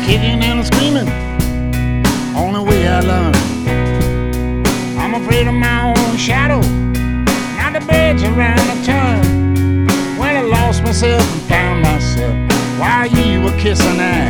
kicking and screaming, only way I learn. I'm afraid of my own shadow, not the bridge around the turn. When I lost myself and found myself while you were kissing ass.